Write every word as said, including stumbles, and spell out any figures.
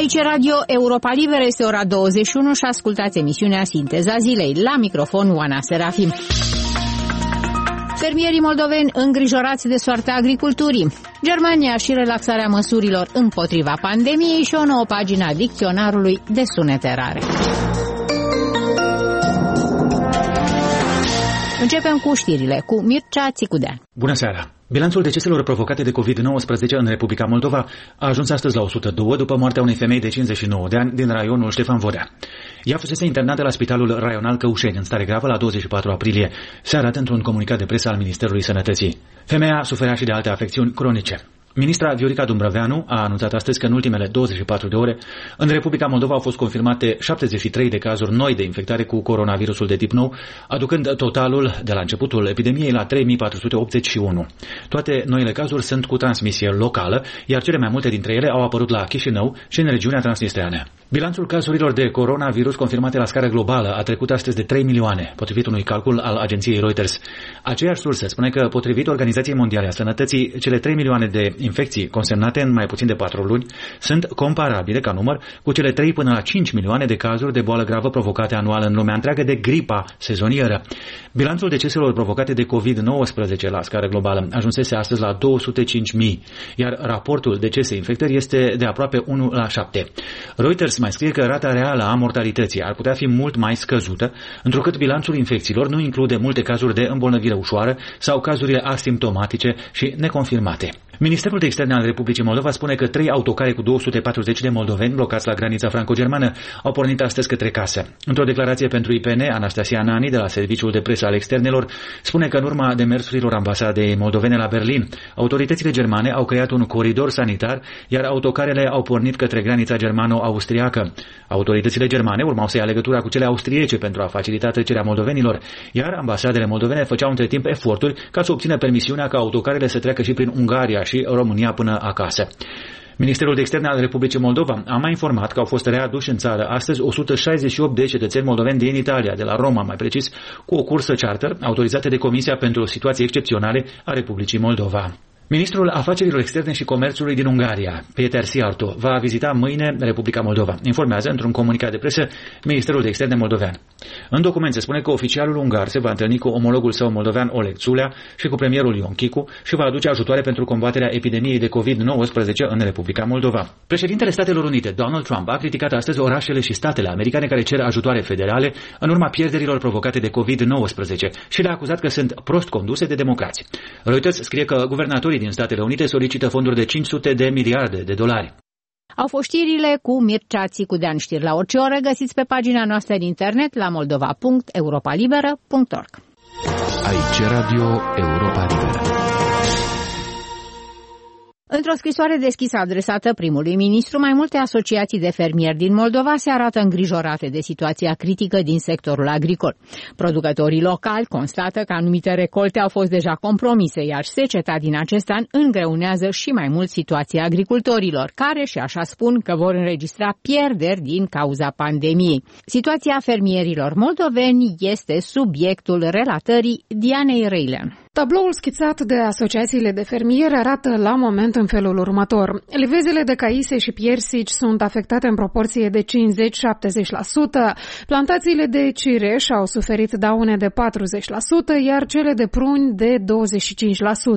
Aici Radio Europa Liberă, este ora douăzeci și unu și ascultați emisiunea Sinteza Zilei. La microfon Oana Serafim. Fermierii moldoveni îngrijorați de soarta agriculturii, Germania și relaxarea măsurilor împotriva pandemiei și o nouă pagină a dicționarului de sunete rare. Începem cu știrile, cu Mircea Țicudean. Bună seara! Bilanțul deceselor provocate de covid nouăsprezece în Republica Moldova a ajuns astăzi la o sută doi după moartea unei femei de cincizeci și nouă de ani din raionul Ștefan Vodea. Ea fusese internată la Spitalul Raional Căușeni în stare gravă la douăzeci și patru aprilie, se arată într-un comunicat de presă al Ministerului Sănătății. Femeia suferea și de alte afecțiuni cronice. Ministra Viorica Dumbrăveanu a anunțat astăzi că în ultimele douăzeci și patru de ore în Republica Moldova au fost confirmate șaptezeci și trei de cazuri noi de infectare cu coronavirusul de tip nou, aducând totalul de la începutul epidemiei la trei mii patru sute optzeci și unu. Toate noile cazuri sunt cu transmisie locală, iar cele mai multe dintre ele au apărut la Chișinău și în regiunea transnistreană. Bilanțul cazurilor de coronavirus confirmate la scară globală a trecut astăzi de trei milioane, potrivit unui calcul al agenției Reuters. Aceeași sursă spune că, potrivit Organizației Mondiale a Sănătății, cele trei milioane de infecții consemnate în mai puțin de patru luni sunt comparabile ca număr cu cele trei până la cinci milioane de cazuri de boală gravă provocate anual în lumea întreagă de gripa sezonieră. Bilanțul deceselor provocate de covid nouăsprezece la scară globală ajunsese astăzi la două sute cinci mii, iar raportul decese-infectări este de aproape unu la șapte. Reuters mai scrie că rata reală a mortalității ar putea fi mult mai scăzută, întrucât bilanțul infecțiilor nu include multe cazuri de îmbolnăvire ușoară sau cazurile asimptomatice și neconfirmate. Ministerul de Externe al Republicii Moldova spune că trei autocare cu două sute patruzeci de moldoveni blocați la granița franco-germană au pornit astăzi către casă. Într-o declarație pentru I P N, Anastasia Nani, de la Serviciul de Presă al Externelor, spune că în urma demersurilor ambasadei moldovene la Berlin, autoritățile germane au creat un coridor sanitar, iar autocarele au pornit către granița germano-austriacă. Autoritățile germane urmau să ia legătura cu cele austriece pentru a facilita trecerea moldovenilor, iar ambasadele moldovene făceau între timp eforturi ca să obțină permisiunea ca autocarele să treacă și prin Ungaria și România până acasă. Ministerul de Externe al Republicii Moldova a mai informat că au fost readuși în țară astăzi o sută șaizeci și opt de cetățeni moldoveni din Italia, de la Roma mai precis, cu o cursă charter autorizată de Comisia pentru Situații Excepționale a Republicii Moldova. Ministrul Afacerilor Externe și Comerțului din Ungaria, Péter Szijjártó, va vizita mâine Republica Moldova, informează într-un comunicat de presă Ministerul de Externe moldovean. În document se spune că oficialul ungar se va întâlni cu omologul său moldovean Oleg Țulea și cu premierul Ion Chicu și va aduce ajutoare pentru combaterea epidemiei de covid nouăsprezece în Republica Moldova. Președintele Statelor Unite, Donald Trump, a criticat astăzi orașele și statele americane care cer ajutoare federale în urma pierderilor provocate de covid nouăsprezece și le-a acuzat că sunt prost conduse de democrați. Reuters scrie că guvernatorii din Statele Unite solicită fonduri de cinci sute de miliarde de dolari. Au fost știrile cu Mircea Țicudean. Știri la orice oră găsiți pe pagina noastră de internet la moldova punct europa liberă punct org. Aici Radio Europa Liberă. Într-o scrisoare deschisă adresată primului ministru, mai multe asociații de fermieri din Moldova se arată îngrijorate de situația critică din sectorul agricol. Producătorii locali constată că anumite recolte au fost deja compromise, iar seceta din acest an îngreunează și mai mult situația agricultorilor, care și așa spun că vor înregistra pierderi din cauza pandemiei. Situația fermierilor moldoveni este subiectul relatării Dianei Reilean. Tabloul schițat de asociațiile de fermieri arată la moment în felul următor. Livezele de caise și piersici sunt afectate în proporție de cincizeci-șaptezeci la sută, plantațiile de cireș au suferit daune de patruzeci la sută, iar cele de pruni de douăzeci și cinci la sută.